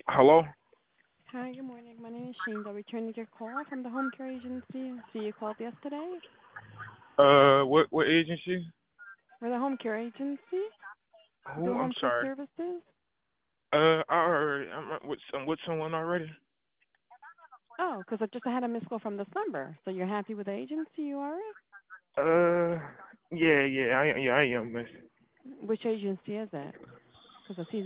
Hello? Hi, good morning. My name is Shane. I'm returning your call from the home care agency. See, you called yesterday. What agency? We're the home care agency. We do Who? I'm home care sorry. services. I already, I'm with someone already. Oh, because I just had a missed call from this number. So you're happy with the agency you are in? Uh, yeah, I am, miss. Which agency is it? Because I see